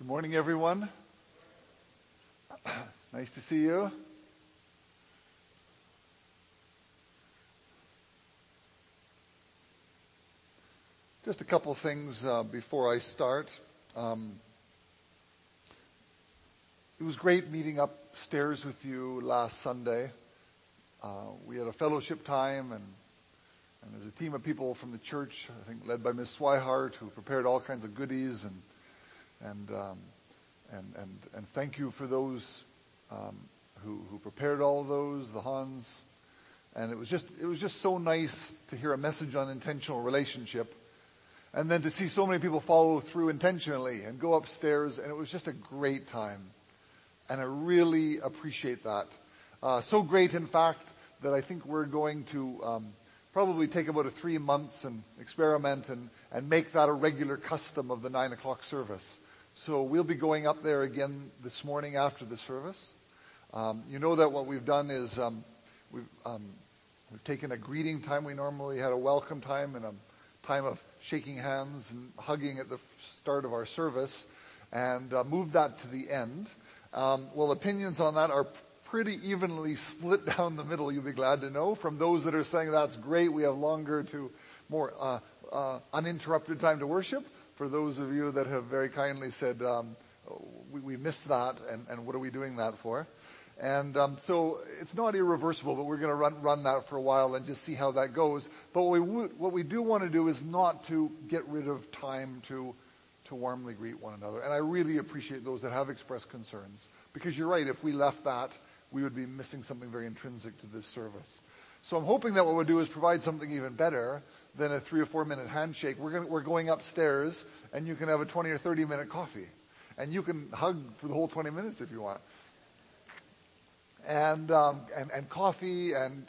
Good morning, everyone. Nice to see you. Just a couple things before I start. It was great meeting upstairs with you last Sunday. We had a fellowship time, and there's a team of people from the church, I think led by Ms. Swihart, who prepared all kinds of goodies, and thank you for those who prepared all of those, the Hans. And it was just so nice to hear a message on intentional relationship, and then to see so many people follow through intentionally and go upstairs, and it was just a great time. And I really appreciate that. So great, in fact, that I think we're going to probably take about 3 months and experiment and make that a regular custom of the 9 o'clock service. So we'll be going up there again this morning after the service. You know that what we've done is we've taken a greeting time. We normally had a welcome time and a time of shaking hands and hugging at the start of our service, and moved that to the end. Well, opinions on that are pretty evenly split down the middle, you'll be glad to know. From those that are saying that's great, we have longer to more uninterrupted time to worship. For those of you that have very kindly said, we missed that, and what are we doing that for? And so it's not irreversible, but we're going to run that for a while and just see how that goes. But what we do want to do is not to get rid of time to warmly greet one another. And I really appreciate those that have expressed concerns, because you're right, if we left that, we would be missing something very intrinsic to this service. So I'm hoping that what we'll do is provide something even better than a 3 or 4 minute handshake. We're going upstairs, and you can have a 20 or 30 minute coffee, and you can hug for the whole 20 minutes if you want. And coffee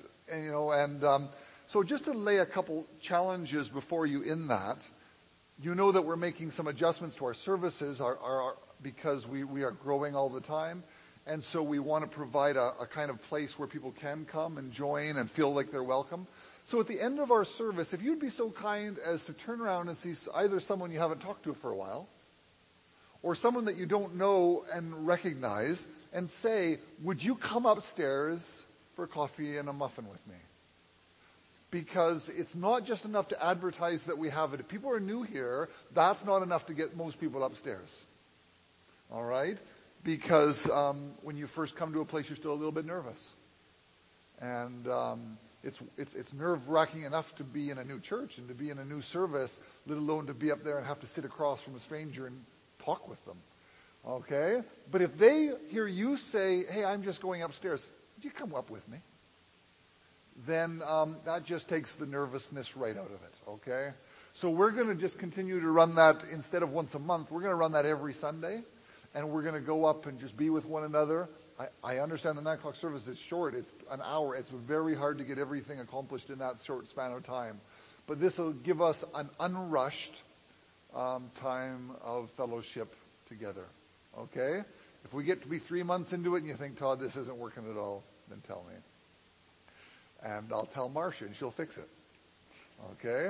so just to lay a couple challenges before you in that, you know that we're making some adjustments to our services because we are growing all the time. And so we want to provide a kind of place where people can come and join and feel like they're welcome. So at the end of our service, if you'd be so kind as to turn around and see either someone you haven't talked to for a while, or someone that you don't know and recognize, and say, would you come upstairs for coffee and a muffin with me? Because it's not just enough to advertise that we have it. If people are new here, that's not enough to get most people upstairs. All right? Because when you first come to a place, you're still a little bit nervous. And it's nerve-wracking enough to be in a new church and to be in a new service, let alone to be up there and have to sit across from a stranger and talk with them. Okay? But if they hear you say, hey, I'm just going upstairs, would you come up with me? Then that just takes the nervousness right out of it. Okay? So we're going to just continue to run that instead of once a month. We're going to run that every Sunday. And we're going to go up and just be with one another. I understand the 9 o'clock service is short. It's an hour. It's very hard to get everything accomplished in that short span of time. But this will give us an unrushed time of fellowship together. Okay? If we get to be 3 months into it and you think, Todd, this isn't working at all, then tell me. And I'll tell Marcia and she'll fix it. Okay?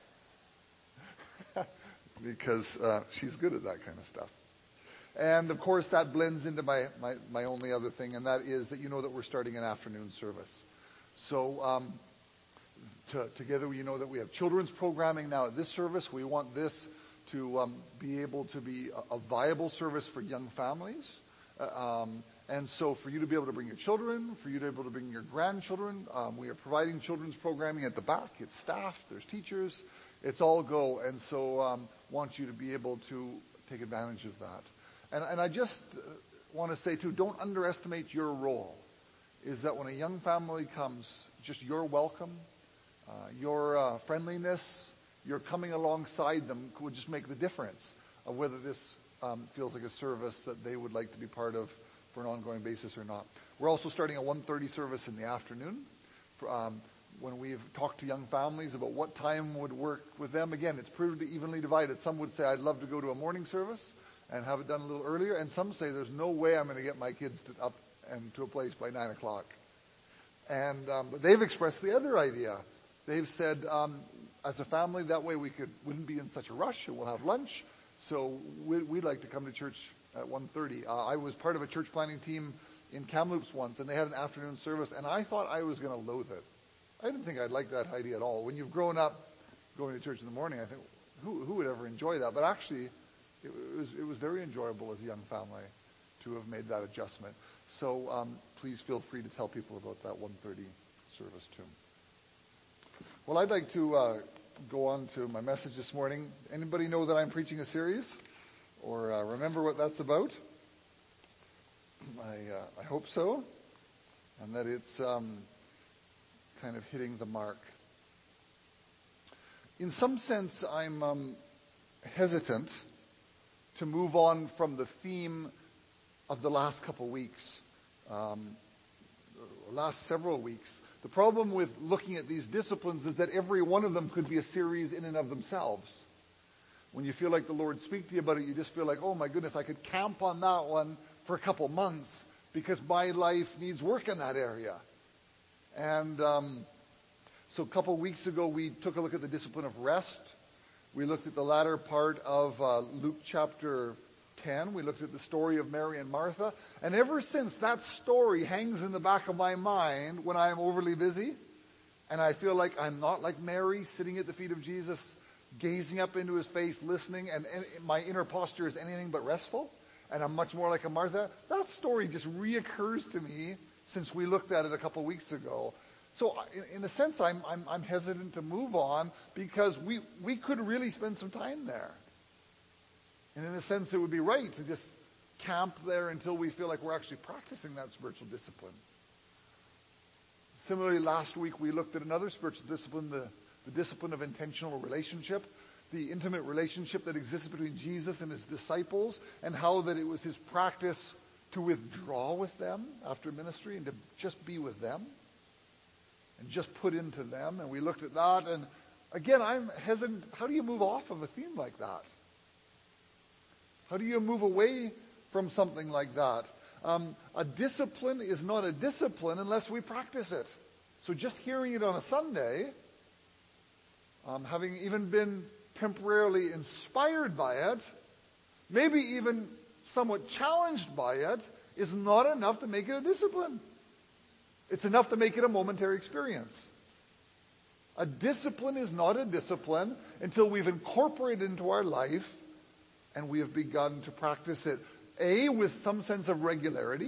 Because she's good at that kind of stuff. And of course that blends into my only other thing, and that is that you know that we're starting an afternoon service. So together you know that we have children's programming now at this service. We want this to be able to be a viable service for young families. And so for you to be able to bring your children, for you to be able to bring your grandchildren, we are providing children's programming at the back. It's staffed, there's teachers, it's all go. And so want you to be able to take advantage of that. And I just want to say, too, don't underestimate your role. Is that when a young family comes, just your welcome, your friendliness, your coming alongside them would just make the difference of whether this feels like a service that they would like to be part of for an ongoing basis or not. We're also starting a 1:30 service in the afternoon. When we've talked to young families about what time would work with them, again, it's pretty evenly divided. Some would say, I'd love to go to a morning service and have it done a little earlier. And some say, there's no way I'm going to get my kids up and to a place by 9 o'clock. And but they've expressed the other idea. They've said, as a family, that way we wouldn't be in such a rush, and we'll have lunch, So we'd like to come to church at 1:30. I was part of a church planning team in Kamloops once, and they had an afternoon service, and I thought I was going to loathe it. I didn't think I'd like that idea at all. When you've grown up going to church in the morning, I think, who would ever enjoy that? But actually, it was very enjoyable as a young family to have made that adjustment. So please feel free to tell people about that 1:30 service too. Well, I'd like to go on to my message this morning. Anybody know that I'm preaching a series? Or remember what that's about? I hope so. And that it's kind of hitting the mark. In some sense, I'm hesitant to move on from the theme of the last couple weeks, last several weeks. The problem with looking at these disciplines is that every one of them could be a series in and of themselves. When you feel like the Lord speak to you about it, you just feel like, oh my goodness, I could camp on that one for a couple months because my life needs work in that area. And so a couple weeks ago, we took a look at the discipline of rest. We looked at the latter part of Luke chapter 10. We looked at the story of Mary and Martha. And ever since, that story hangs in the back of my mind when I'm overly busy. And I feel like I'm not like Mary, sitting at the feet of Jesus, gazing up into his face, listening, and my inner posture is anything but restful. And I'm much more like a Martha. That story just reoccurs to me since we looked at it a couple weeks ago. So in a sense, I'm hesitant to move on because we could really spend some time there. And in a sense, it would be right to just camp there until we feel like we're actually practicing that spiritual discipline. Similarly, last week we looked at another spiritual discipline, the discipline of intentional relationship, the intimate relationship that exists between Jesus and his disciples, and how that it was his practice to withdraw with them after ministry and to just be with them and just put into them. And we looked at that, and again, I'm hesitant. How do you move off of a theme like that? How do you move away from something like that? A discipline is not a discipline unless we practice it. So just hearing it on a Sunday, having even been temporarily inspired by it, maybe even somewhat challenged by it, is not enough to make it a discipline. It's enough to make it a momentary experience. A discipline is not a discipline until we've incorporated it into our life and we have begun to practice it, A, with some sense of regularity,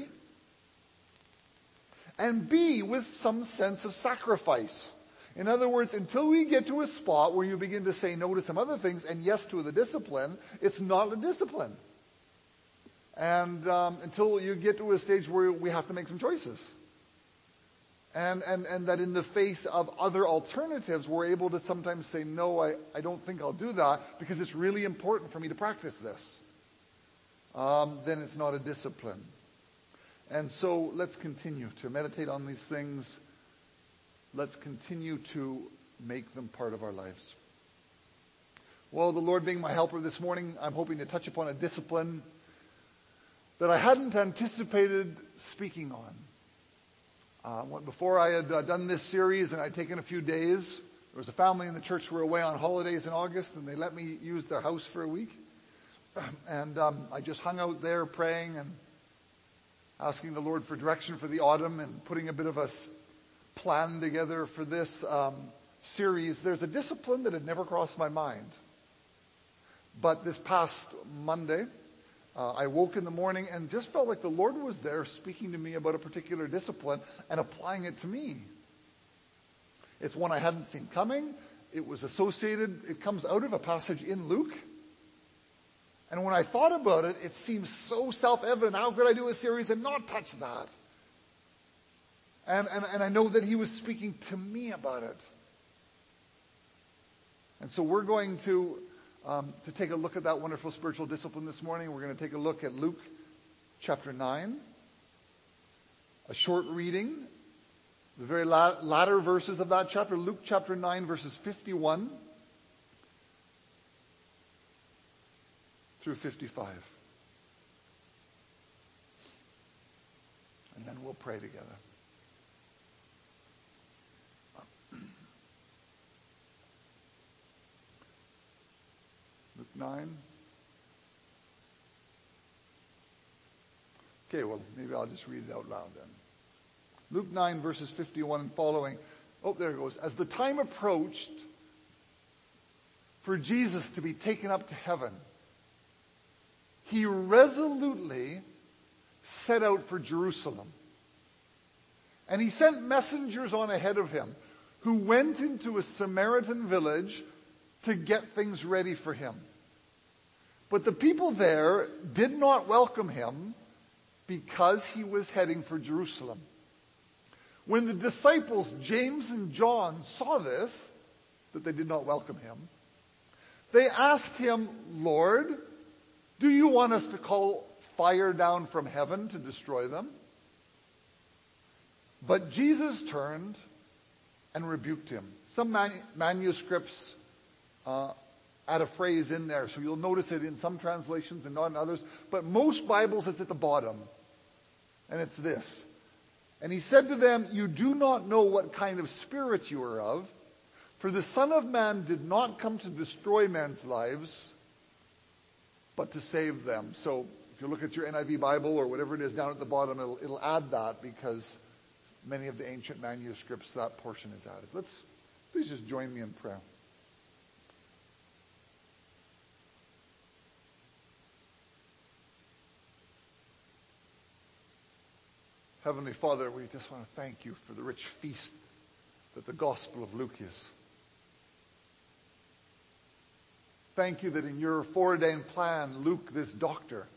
and B, with some sense of sacrifice. In other words, until we get to a spot where you begin to say no to some other things and yes to the discipline, it's not a discipline. And until you get to a stage where we have to make some choices. And that in the face of other alternatives, we're able to sometimes say, no, I don't think I'll do that because it's really important for me to practice this. Then it's not a discipline. And so let's continue to meditate on these things. Let's continue to make them part of our lives. Well, the Lord being my helper this morning, I'm hoping to touch upon a discipline that I hadn't anticipated speaking on. Before I had done this series and I'd taken a few days, there was a family in the church who were away on holidays in August, and they let me use their house for a week. And I just hung out there praying and asking the Lord for direction for the autumn and putting a bit of a plan together for this series. There's a discipline that had never crossed my mind. But this past Monday, I woke in the morning and just felt like the Lord was there speaking to me about a particular discipline and applying it to me. It's one I hadn't seen coming. It was associated, it comes out of a passage in Luke. And when I thought about it, it seems so self-evident. How could I do a series and not touch that? And I know that he was speaking to me about it. And so we're going to take a look at that wonderful spiritual discipline this morning. We're going to take a look at Luke chapter 9. A short reading. The very latter verses of that chapter. Luke chapter 9 verses 51 through 55. And then we'll pray together. Luke 9, Okay, well, maybe I'll just read it out loud then. Luke 9, verses 51 and following. Oh, there it goes. As the time approached for Jesus to be taken up to heaven, he resolutely set out for Jerusalem. And he sent messengers on ahead of him who went into a Samaritan village to get things ready for him. But the people there did not welcome him because he was heading for Jerusalem. When the disciples, James and John, saw this, that they did not welcome him, they asked him, "Lord, do you want us to call fire down from heaven to destroy them?" But Jesus turned and rebuked him. Some manuscripts add a phrase in there, so you'll notice it in some translations and not in others. But most Bibles, it's at the bottom. And it's this. And he said to them, "You do not know what kind of spirit you are of, for the Son of Man did not come to destroy men's lives, but to save them." So if you look at your NIV Bible or whatever it is down at the bottom, it'll add that, because many of the ancient manuscripts, that portion is added. Please just join me in prayer. Heavenly Father, we just want to thank you for the rich feast that the Gospel of Luke is. Thank you that in your foreordained plan, Luke, this doctor,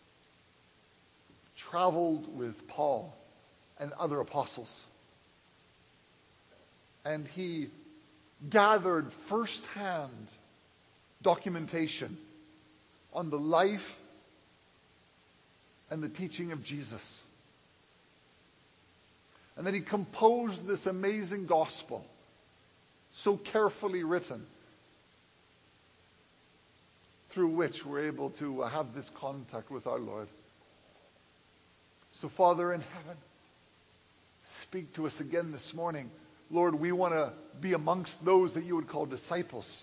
traveled with Paul and other apostles. And he gathered firsthand documentation on the life and the teaching of Jesus. And then he composed this amazing gospel, so carefully written, through which we're able to have this contact with our Lord. So, Father in heaven, speak to us again this morning. Lord, we want to be amongst those that you would call disciples.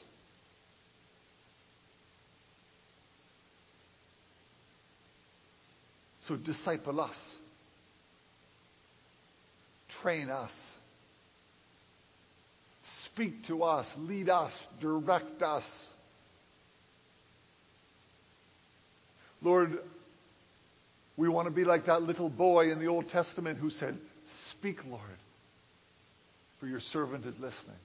So disciple us. Train us. Speak to us. Lead us. Direct us. Lord, we want to be like that little boy in the Old Testament who said, "Speak, Lord, for your servant is listening."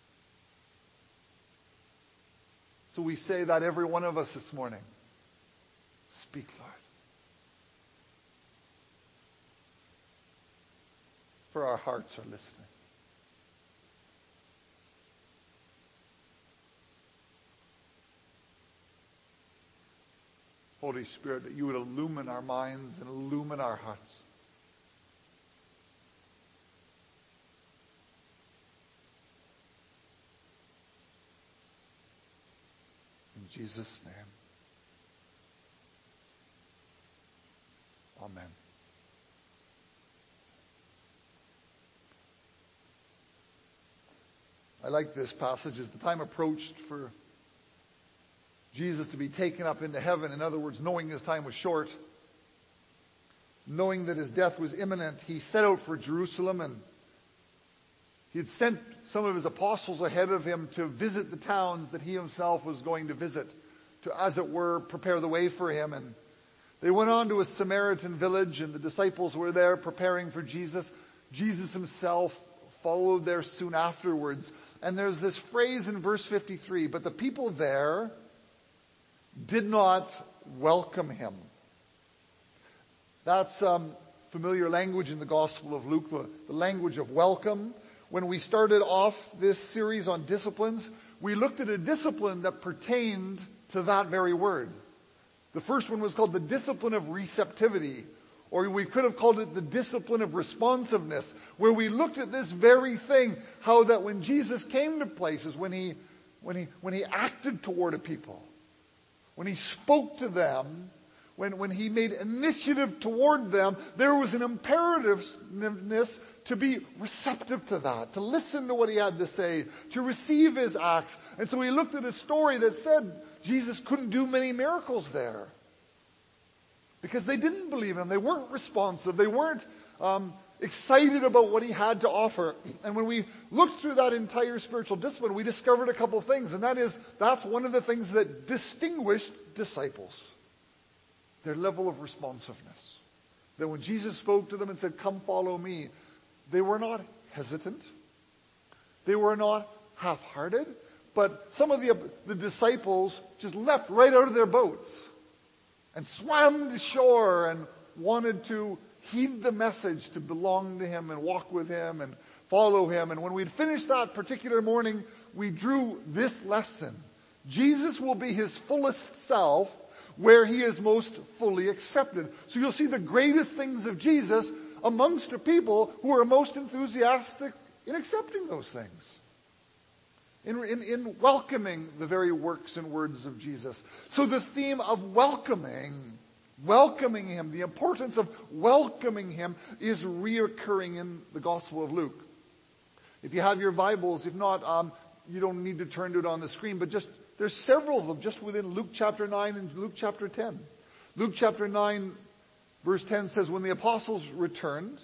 So we say that every one of us this morning. Speak, Lord. For our hearts are listening. Holy Spirit, that you would illumine our minds and illumine our hearts. In Jesus' name. Amen. I like this passage. As the time approached for Jesus to be taken up into heaven, in other words, knowing his time was short, knowing that his death was imminent, he set out for Jerusalem, and he had sent some of his apostles ahead of him to visit the towns that he himself was going to visit, to, as it were, prepare the way for him. And they went on to a Samaritan village, and the disciples were there preparing for Jesus. Jesus himself followed there soon afterwards. And there's this phrase in verse 53, "But the people there did not welcome him." That's familiar language in the Gospel of Luke, the language of welcome. When we started off this series on disciplines, we looked at a discipline that pertained to that very word. The first one was called the discipline of receptivity, or we could have called it the discipline of responsiveness, where we looked at this very thing, how that when Jesus came to places, when he acted toward a people, when he spoke to them, when he made initiative toward them, there was an imperativeness to be receptive to that, to listen to what he had to say, to receive his acts. And so we looked at a story that said Jesus couldn't do many miracles there. Because they didn't believe in him. They weren't responsive. They weren't excited about what he had to offer. And when we looked through that entire spiritual discipline, we discovered a couple things. And that's one of the things that distinguished disciples. Their level of responsiveness. That when Jesus spoke to them and said, "Come follow me," they were not hesitant. They were not half-hearted. But some of the disciples just leapt right out of their boats and swam to shore and wanted to heed the message to belong to him and walk with him and follow him. And when we'd finished that particular morning, we drew this lesson. Jesus will be his fullest self where he is most fully accepted. So you'll see the greatest things of Jesus amongst the people who are most enthusiastic in accepting those things. In welcoming the very works and words of Jesus. So the theme of welcoming him, the importance of welcoming him is reoccurring in the Gospel of Luke. If you have your Bibles, if not, you don't need to turn to it on the screen, but there's several of them just within Luke chapter 9 and Luke chapter 10. Luke chapter 9 verse 10 says, when the apostles returned,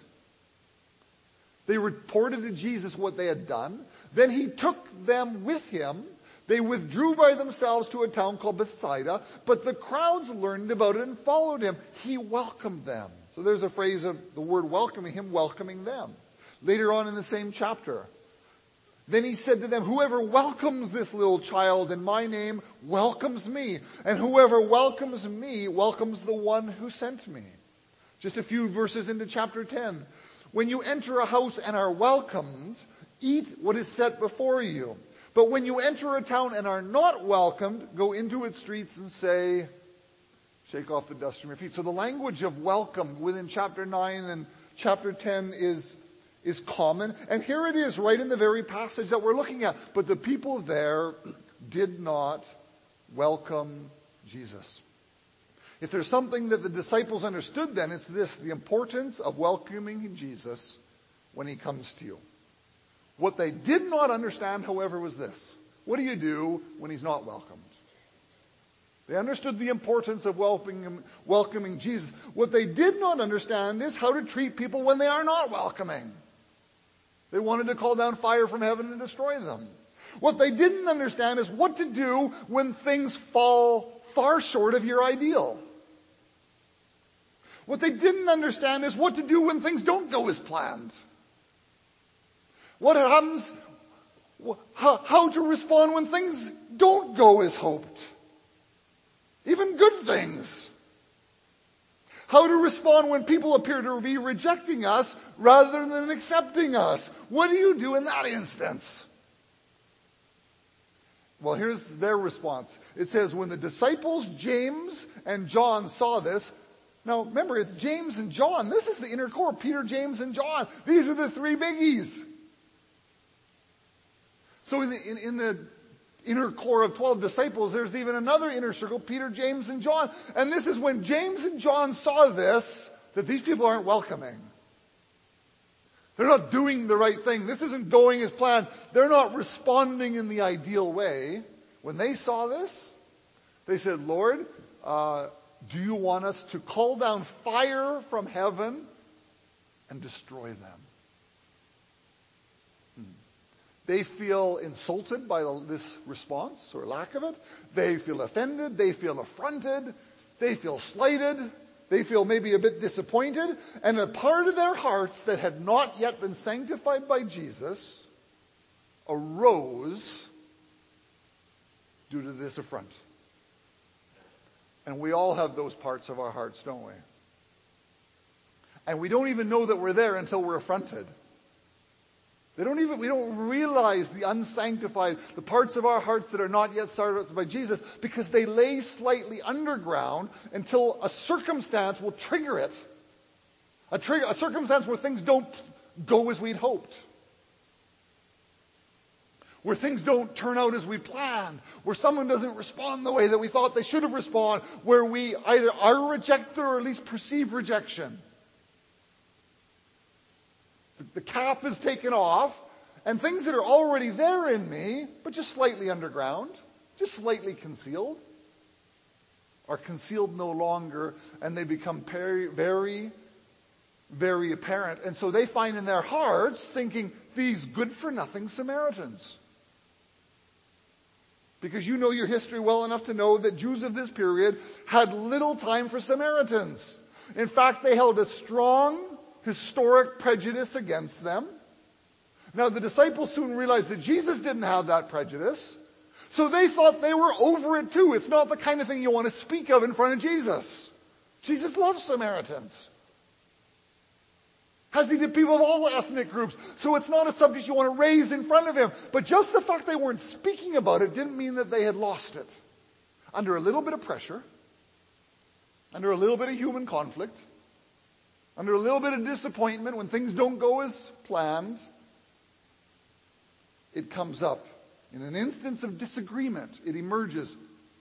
they reported to Jesus what they had done. Then he took them with him. They withdrew by themselves to a town called Bethsaida, but the crowds learned about it and followed him. He welcomed them. So there's a phrase of the word welcoming, him welcoming them. Later on in the same chapter, then he said to them, "Whoever welcomes this little child in my name welcomes me, and whoever welcomes me welcomes the one who sent me." Just a few verses into chapter 10. When you enter a house and are welcomed, eat what is set before you. But when you enter a town and are not welcomed, go into its streets and say, shake off the dust from your feet. So the language of welcome within chapter 9 and chapter 10 is common. And here it is right in the very passage that we're looking at. But the people there did not welcome Jesus. If there's something that the disciples understood then, it's this, the importance of welcoming Jesus when he comes to you. What they did not understand, however, was this. What do you do when he's not welcomed? They understood the importance of welcoming Jesus. What they did not understand is how to treat people when they are not welcoming. They wanted to call down fire from heaven and destroy them. What they didn't understand is what to do when things fall far short of your ideal. What they didn't understand is what to do when things don't go as planned. What happens, how to respond when things don't go as hoped. Even good things. How to respond when people appear to be rejecting us rather than accepting us. What do you do in that instance? Well, here's their response. It says, when the disciples, James and John, saw this. Now, remember, it's James and John. This is the inner core. Peter, James, and John. These are the three biggies. So in the inner core of 12 disciples, there's even another inner circle, Peter, James, and John. And this is when James and John saw this, that these people aren't welcoming. They're not doing the right thing. This isn't going as planned. They're not responding in the ideal way. When they saw this, they said, "Lord, do you want us to call down fire from heaven and destroy them?" They feel insulted by this response or lack of it. They feel offended. They feel affronted. They feel slighted. They feel maybe a bit disappointed. And a part of their hearts that had not yet been sanctified by Jesus arose due to this affront. And we all have those parts of our hearts, don't we? And we don't even know that we're there until we're affronted. We don't realize the unsanctified, the parts of our hearts that are not yet started by Jesus, because they lay slightly underground until a circumstance will trigger it. A circumstance where things don't go as we'd hoped. Where things don't turn out as we planned. Where someone doesn't respond the way that we thought they should have responded. Where we either are rejected or at least perceive rejection. The cap is taken off, and things that are already there in me, but just slightly underground, just slightly concealed, are concealed no longer, and they become very, very, very apparent. And so they find in their hearts thinking, these good-for-nothing Samaritans. Because you know your history well enough to know that Jews of this period had little time for Samaritans. In fact, they held a strong historic prejudice against them. Now, the disciples soon realized that Jesus didn't have that prejudice, so they thought they were over it too. It's not the kind of thing you want to speak of in front of Jesus. Jesus loves Samaritans. Has he to people of all ethnic groups, so it's not a subject you want to raise in front of him. But just the fact they weren't speaking about it didn't mean that they had lost it. Under a little bit of pressure, under a little bit of human conflict, under a little bit of disappointment when things don't go as planned, it comes up. In an instance of disagreement, it emerges.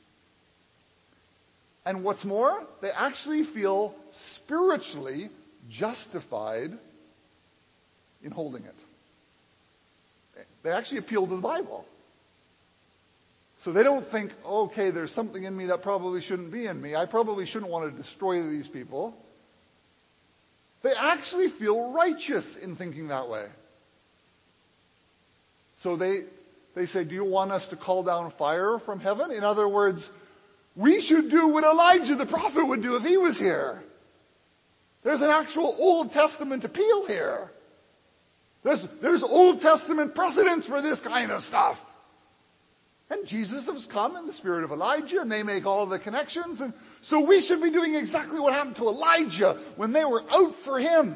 And what's more, they actually feel spiritually justified in holding it. They actually appeal to the Bible. So they don't think, okay, there's something in me that probably shouldn't be in me. I probably shouldn't want to destroy these people. They actually feel righteous in thinking that way. So they say, do you want us to call down fire from heaven? In other words, we should do what Elijah the prophet would do if he was here. There's an actual Old Testament appeal here. There's Old Testament precedents for this kind of stuff. And Jesus has come in the spirit of Elijah, and they make all the connections. And so we should be doing exactly what happened to Elijah when they were out for him.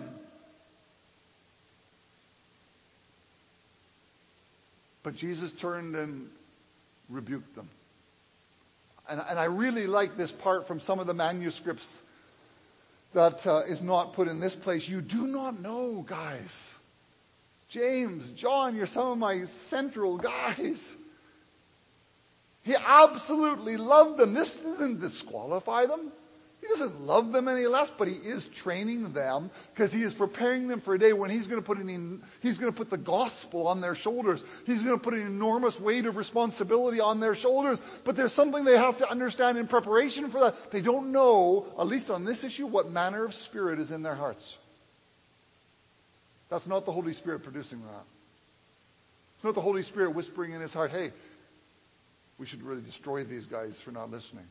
But Jesus turned and rebuked them. And I really like this part from some of the manuscripts that is not put in this place. You do not know, guys. James, John, you're some of my central guys. He absolutely loved them. This doesn't disqualify them. He doesn't love them any less, but he is training them because he is preparing them for a day when he's going to put the gospel on their shoulders. He's going to put an enormous weight of responsibility on their shoulders. But there's something they have to understand in preparation for that. They don't know, at least on this issue, what manner of spirit is in their hearts. That's not the Holy Spirit producing that. It's not the Holy Spirit whispering in his heart, hey, we should really destroy these guys for not listening.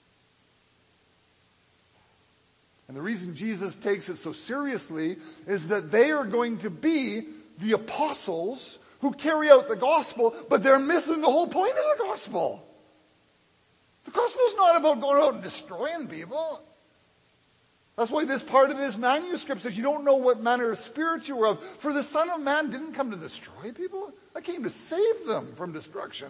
And the reason Jesus takes it so seriously is that they are going to be the apostles who carry out the gospel, but they're missing the whole point of the gospel. The gospel is not about going out and destroying people. That's why this part of this manuscript says you don't know what manner of spirit you are of. For the Son of Man didn't come to destroy people. I came to save them from destruction.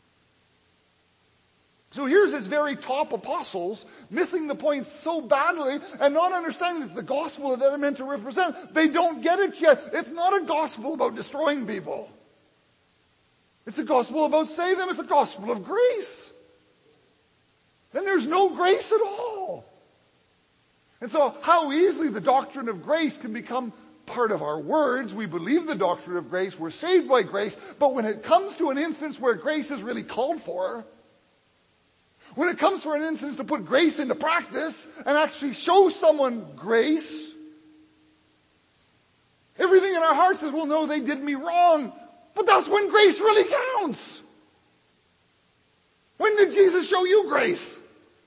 So here's his very top apostles missing the point so badly and not understanding that the gospel that they're meant to represent, they don't get it yet. It's not a gospel about destroying people. It's a gospel about saving them. It's a gospel of grace. Then there's no grace at all. And so how easily the doctrine of grace can become part of our words. We believe the doctrine of grace. We're saved by grace. But when it comes to an instance where grace is really called for, when it comes for an instance to put grace into practice and actually show someone grace, everything in our hearts says, well, no, they did me wrong. But that's when grace really counts. When did Jesus show you grace?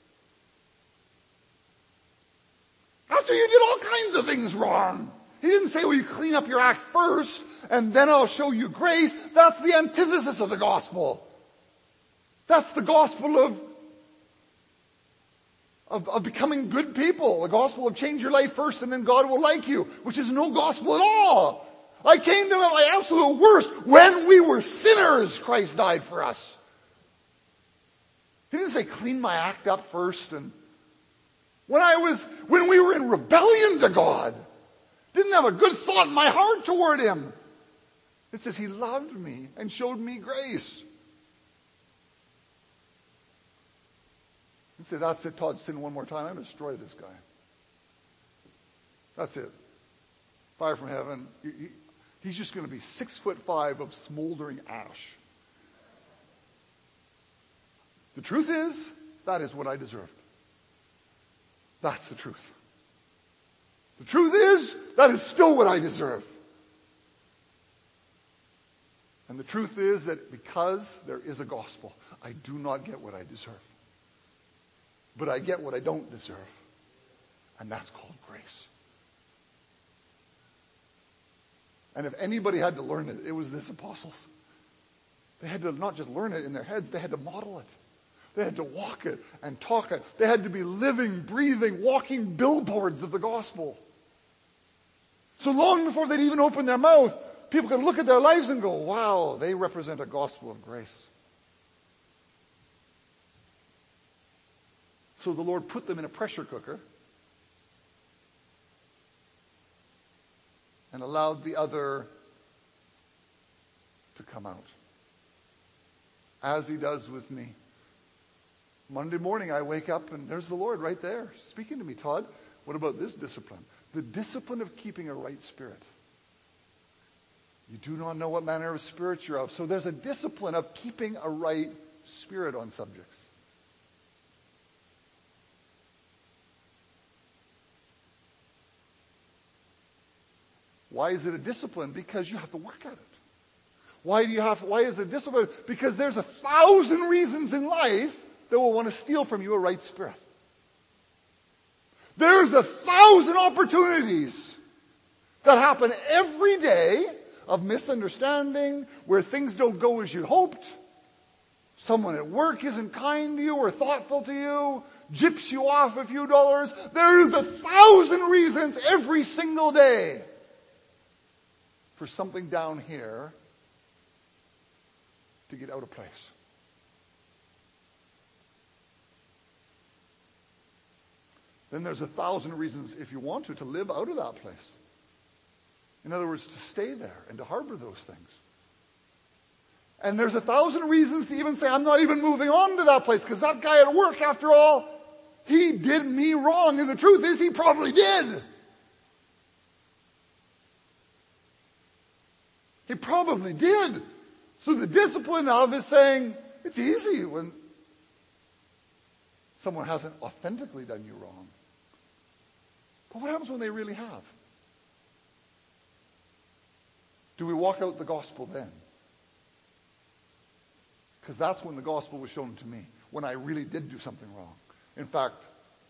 After you did all kinds of things wrong. He didn't say, well, you clean up your act first and then I'll show you grace. That's the antithesis of the gospel. That's the gospel of becoming good people. The gospel of change your life first and then God will like you, which is no gospel at all. I came to him at my absolute worst. When we were sinners, Christ died for us. He didn't say clean my act up first and when we were in rebellion to God, didn't have a good thought in my heart toward him. It says he loved me and showed me grace. And say, that's it, Todd, sin one more time. I'm going to destroy this guy. That's it. Fire from heaven. He's just going to be 6'5" of smoldering ash. The truth is, that is what I deserved. That's the truth. The truth is, that is still what I deserve. And the truth is that because there is a gospel, I do not get what I deserve. But I get what I don't deserve. And that's called grace. And if anybody had to learn it, it was this apostles. They had to not just learn it in their heads, they had to model it. They had to walk it and talk it. They had to be living, breathing, walking billboards of the gospel. So long before they'd even open their mouth, people could look at their lives and go, wow, they represent a gospel of grace. So the Lord put them in a pressure cooker and allowed the other to come out. As he does with me. Monday morning I wake up and there's the Lord right there speaking to me. Todd, what about this discipline? The discipline of keeping a right spirit. You do not know what manner of spirit you're of. So there's a discipline of keeping a right spirit on subjects. Why is it a discipline? Because you have to work at it. Why is it a discipline? Because there's 1,000 reasons in life that will want to steal from you a right spirit. There's 1,000 opportunities that happen every day of misunderstanding, where things don't go as you hoped. Someone at work isn't kind to you or thoughtful to you, gyps you off a few dollars. There's 1,000 reasons every single day for something down here to get out of place. Then there's 1,000 reasons, if you want to live out of that place. In other words, to stay there and to harbor those things. And there's 1,000 reasons to even say, I'm not even moving on to that place, because that guy at work, after all, he did me wrong. And the truth is, he probably did. He probably did. So the discipline of is saying, it's easy when someone hasn't authentically done you wrong. But what happens when they really have? Do we walk out the gospel then? Because that's when the gospel was shown to me, when I really did do something wrong. In fact,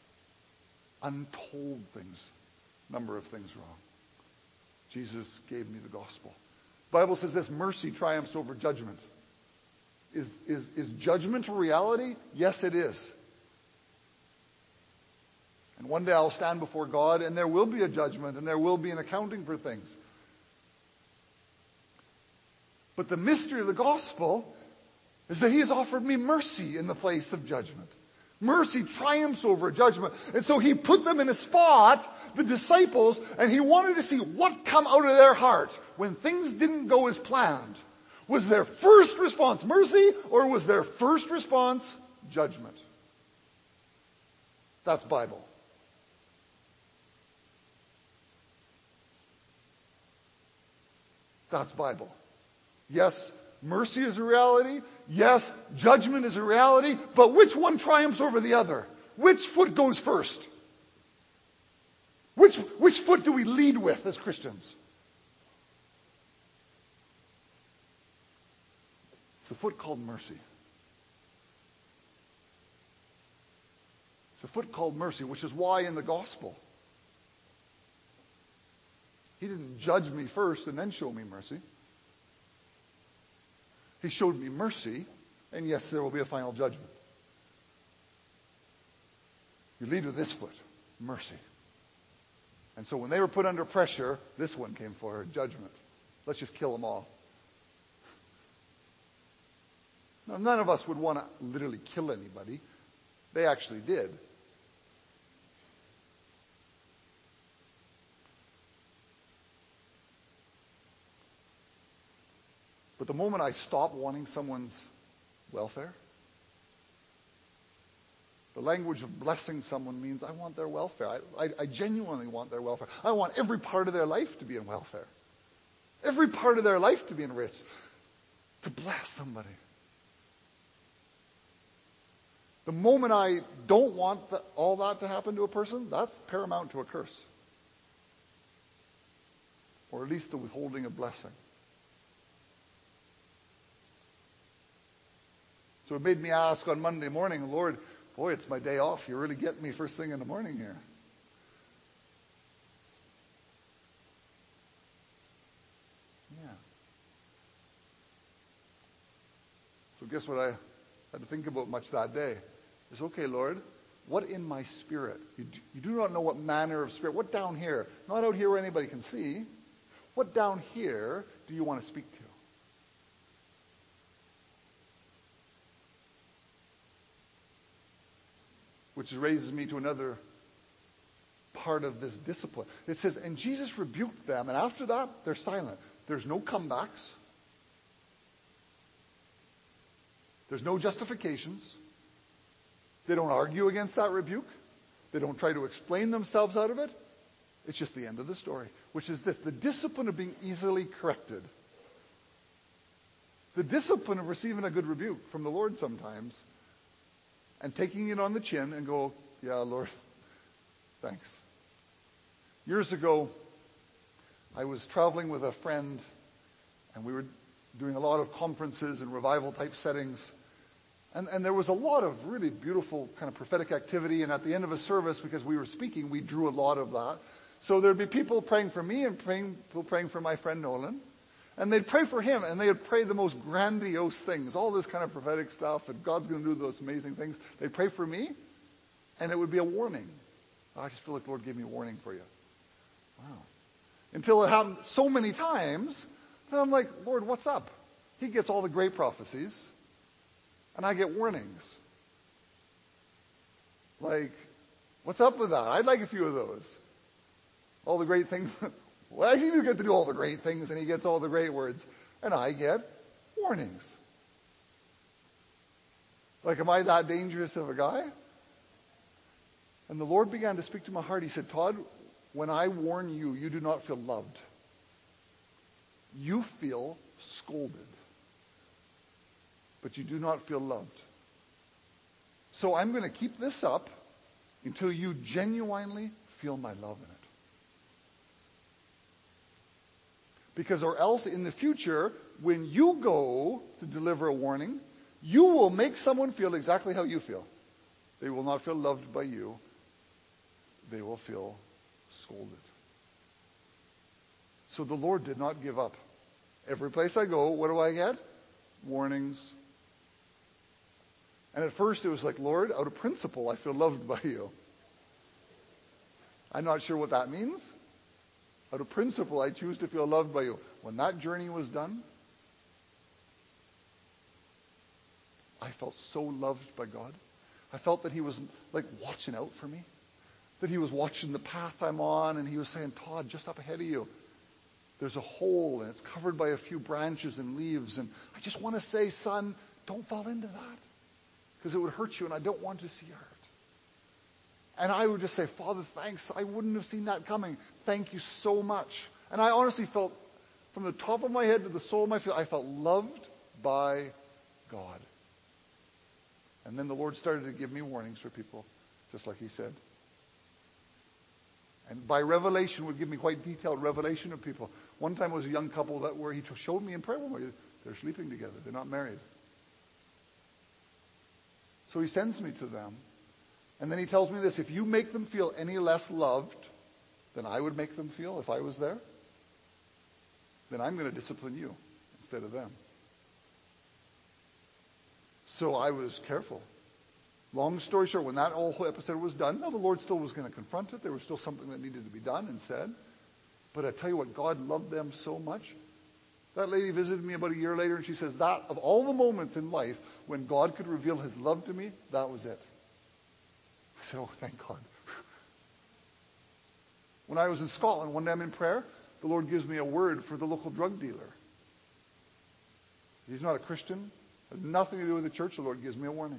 untold things, number of things wrong. Jesus gave me the gospel. The Bible says this, mercy triumphs over judgment. Is judgment a reality? Yes, it is. And one day I'll stand before God and there will be a judgment and there will be an accounting for things. But the mystery of the gospel is that he has offered me mercy in the place of judgment. Mercy triumphs over judgment. And so he put them in a spot, the disciples, and he wanted to see what come out of their heart when things didn't go as planned. Was their first response mercy, or was their first response judgment? That's Bible. That's Bible. Yes, mercy is a reality. Yes, judgment is a reality. But which one triumphs over the other? Which foot goes first? Which foot do we lead with as Christians? It's the foot called mercy. It's the foot called mercy, which is why in the gospel, he didn't judge me first and then show me mercy. He showed me mercy, and yes, there will be a final judgment. You lead with this foot, mercy. And so when they were put under pressure, this one came forward, judgment. Let's just kill them all. Now, none of us would want to literally kill anybody. They actually did. But the moment I stop wanting someone's welfare, the language of blessing someone means I want their welfare. I genuinely want their welfare. I want every part of their life to be in welfare. Every part of their life to be enriched. To bless somebody. The moment I don't want all that to happen to a person, that's paramount to a curse. Or at least the withholding of blessing. So it made me ask on Monday morning, Lord, boy, it's my day off. You're really getting me first thing in the morning here. Yeah. So guess what I had to think about much that day? Is, okay, Lord, what in my spirit? You do not know what manner of spirit. What down here? Not out here where anybody can see. What down here do you want to speak to? Which raises me to another part of this discipline. It says, and Jesus rebuked them, and after that, they're silent. There's no comebacks. There's no justifications. They don't argue against that rebuke. They don't try to explain themselves out of it. It's just the end of the story, which is this: the discipline of being easily corrected. The discipline of receiving a good rebuke from the Lord sometimes and taking it on the chin and go, yeah, Lord, thanks. Years ago, I was traveling with a friend, and we were doing a lot of conferences and revival type settings. And there was a lot of really beautiful kind of prophetic activity. And at the end of a service, because we were speaking, we drew a lot of that. So there'd be people praying for me and people praying for my friend Nolan. And they'd pray for him, and they would pray the most grandiose things, all this kind of prophetic stuff, and God's going to do those amazing things. They'd pray for me, and it would be a warning. I just feel like the Lord gave me a warning for you. Wow. Until it happened so many times that I'm like, Lord, what's up? He gets all the great prophecies, and I get warnings. Like, what's up with that? I'd like a few of those. All the great things. Well, you get to do all the great things, and he gets all the great words. And I get warnings. Like, am I that dangerous of a guy? And the Lord began to speak to my heart. He said, Todd, when I warn you, you do not feel loved. You feel scolded. But you do not feel loved. So I'm going to keep this up until you genuinely feel my love in it. Because or else in the future, when you go to deliver a warning, you will make someone feel exactly how you feel. They will not feel loved by you. They will feel scolded. So the Lord did not give up. Every place I go, what do I get? Warnings. And at first it was like, Lord, out of principle, I feel loved by you. I'm not sure what that means. Out of principle, I choose to feel loved by you. When that journey was done, I felt so loved by God. I felt that he was like watching out for me. That he was watching the path I'm on, and he was saying, Todd, just up ahead of you, there's a hole, and it's covered by a few branches and leaves. And I just want to say, son, don't fall into that. Because it would hurt you, and I don't want to see you hurt. And I would just say, Father, thanks. I wouldn't have seen that coming. Thank you so much. And I honestly felt, from the top of my head to the sole of my feet, I felt loved by God. And then the Lord started to give me warnings for people, just like he said. And by revelation, would give me quite detailed revelation of people. One time was a young couple where he showed me in prayer, they're sleeping together. They're not married. So he sends me to them. And then he tells me this: if you make them feel any less loved than I would make them feel if I was there, then I'm going to discipline you instead of them. So I was careful. Long story short, when that whole episode was done, the Lord still was going to confront it. There was still something that needed to be done and said. But I tell you what, God loved them so much. That lady visited me about a year later, and she says, that of all the moments in life when God could reveal his love to me, that was it. I said, oh, thank God. When I was in Scotland, one day I'm in prayer, the Lord gives me a word for the local drug dealer. He's not a Christian, has nothing to do with the church. The Lord gives me a warning.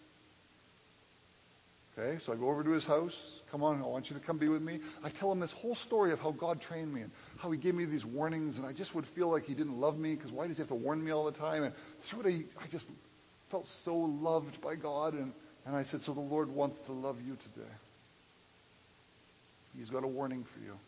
Okay, so I go over to his house. Come on, I want you to come be with me. I tell him this whole story of how God trained me and how he gave me these warnings, and I just would feel like he didn't love me, because why does he have to warn me all the time? And through it, I just felt so loved by God, and And I said, so the Lord wants to love you today. He's got a warning for you.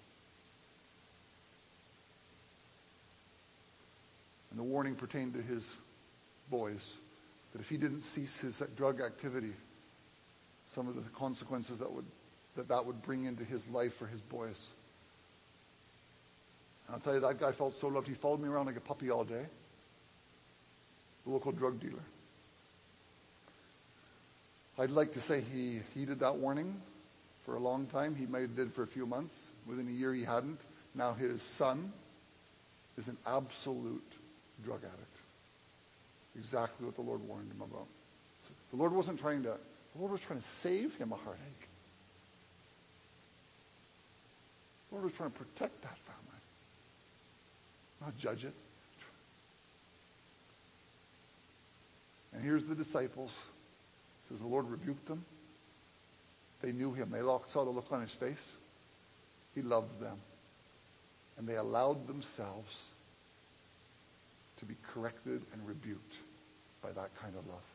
And the warning pertained to his boys, that if he didn't cease his drug activity, some of the consequences that would bring into his life for his boys. And I'll tell you, that guy felt so loved. He followed me around like a puppy all day. The local drug dealer. I'd like to say he heeded that warning for a long time. He might have did for a few months. Within a year he hadn't. Now his son is an absolute drug addict. Exactly what the Lord warned him about. So the Lord was trying to save him a heartache. The Lord was trying to protect that family. Not judge it. And here's the disciples. It says the Lord rebuked them. They knew him. They saw the look on his face. He loved them. And they allowed themselves to be corrected and rebuked by that kind of love.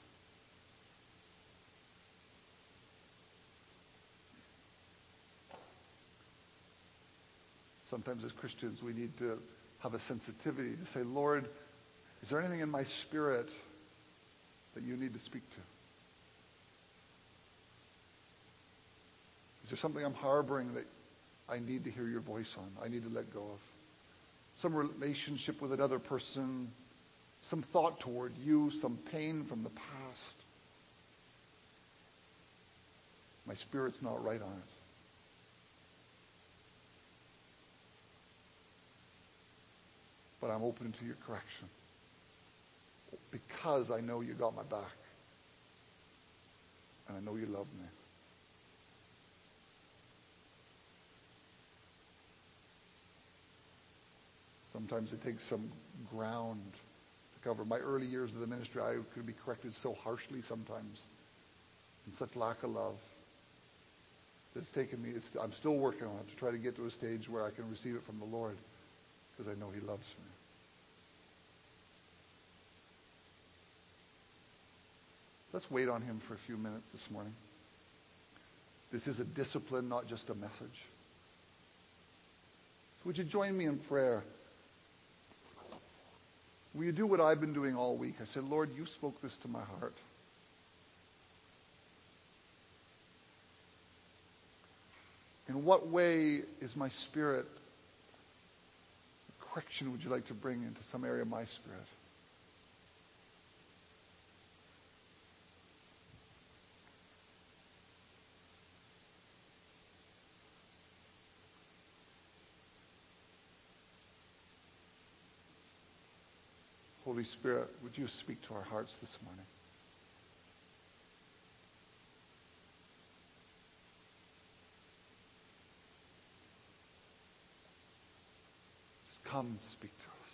Sometimes as Christians we need to have a sensitivity to say, Lord, is there anything in my spirit that you need to speak to? Is there something I'm harboring that I need to hear your voice on? I need to let go of? Some relationship with another person, some thought toward you, some pain from the past. My spirit's not right on it. But I'm open to your correction. Because I know you got my back. And I know you love me. Sometimes it takes some ground to cover. My early years of the ministry, I could be corrected so harshly sometimes. And such lack of love. That it's taken me, I'm still working on it to try to get to a stage where I can receive it from the Lord. Because I know he loves me. Let's wait on him for a few minutes this morning. This is a discipline, not just a message. So would you join me in prayer? Will you do what I've been doing all week? I said, Lord, you spoke this to my heart. In what way is my spirit, correction would you like to bring into some area of my spirit? Holy Spirit, would you speak to our hearts this morning? Just come and speak to us.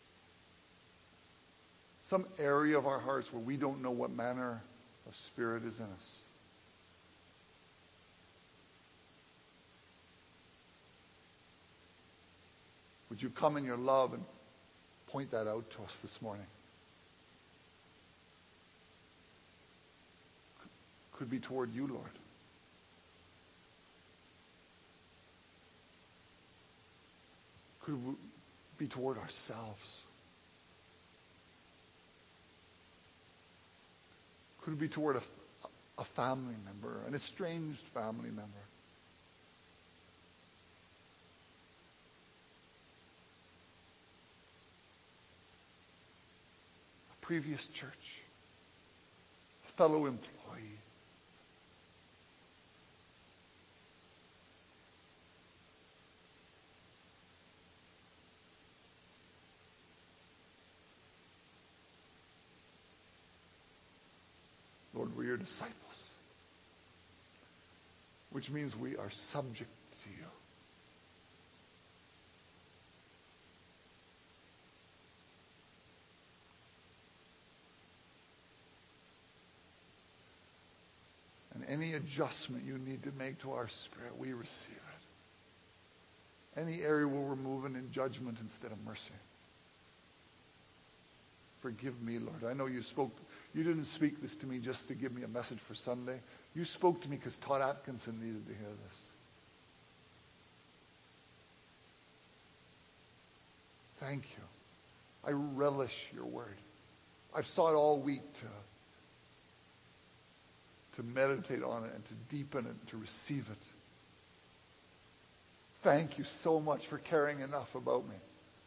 Some area of our hearts where we don't know what manner of spirit is in us. Would you come in your love and point that out to us this morning? Could be toward you, Lord. Could be toward ourselves. Could be toward a family member, an estranged family member. Previous church, a fellow employee. Lord, we're your disciples, which means we are subject to you. Any adjustment you need to make to our spirit, we receive it. Any area where we're moving in judgment instead of mercy, forgive me, Lord. I know you spoke You didn't speak this to me just to give me a message for Sunday. You spoke to me because Todd Atkinson needed to hear this. Thank you. I relish your word. I've sought all week to meditate on it and to deepen it and to receive it. Thank you so much for caring enough about me.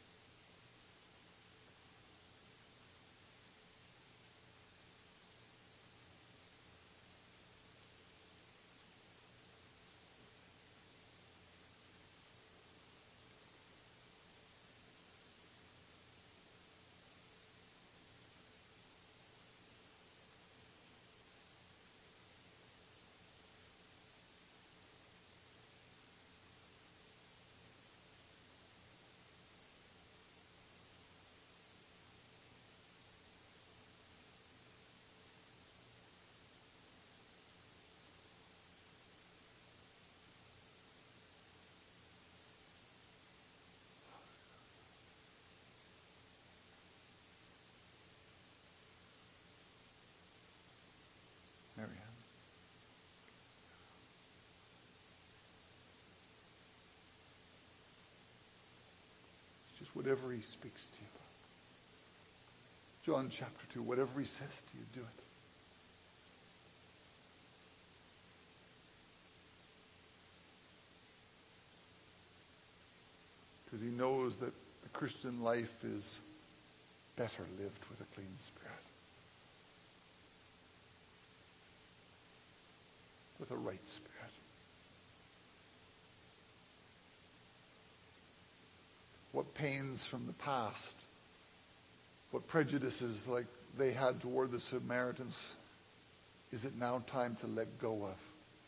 Marianne. It's just whatever he speaks to you. John chapter 2, whatever he says to you, do it. Because he knows that the Christian life is better lived with a clean spirit. With a right spirit. What pains from the past, what prejudices like they had toward the Samaritans, is it now time to let go of?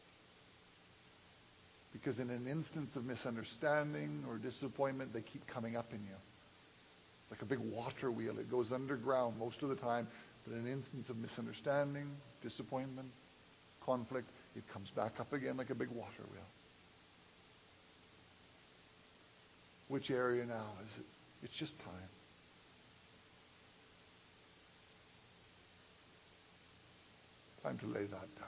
Because in an instance of misunderstanding or disappointment, they keep coming up in you. Like a big water wheel. It goes underground most of the time, but in an instance of misunderstanding, disappointment, conflict, it comes back up again like a big water wheel. Which area now is it? It's just time. Time to lay that down.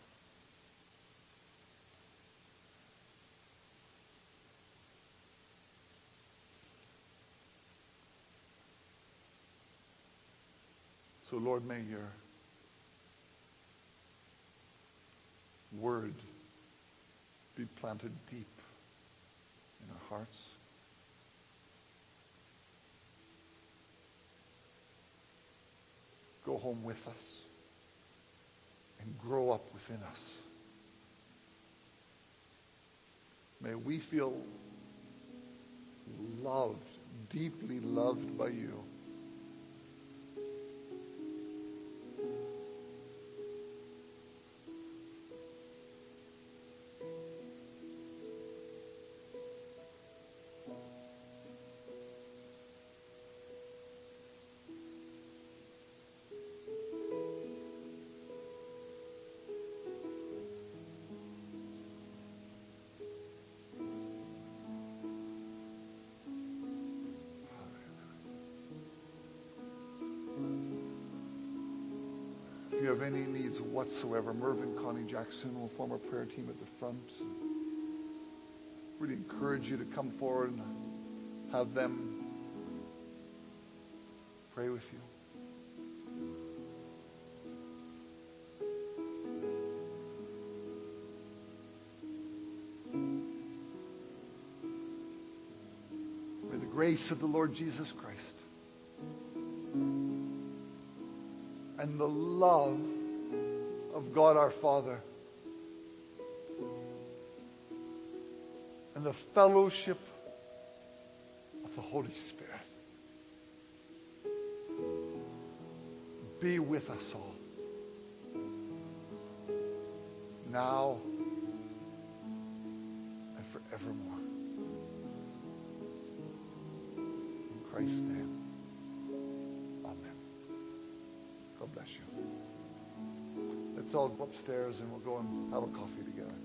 So Lord, may your word be planted deep in our hearts. Go home with us and grow up within us. May we feel loved, deeply loved by you. If you have any needs whatsoever, Mervyn, Connie, Jackson will form a prayer team at the front. Really encourage you to come forward and have them pray with you. May the grace of the Lord Jesus Christ and the love of God our Father and the fellowship of the Holy Spirit be with us all, now and forevermore. In Christ's name. God bless you. Let's all go upstairs and we'll go and have a coffee together.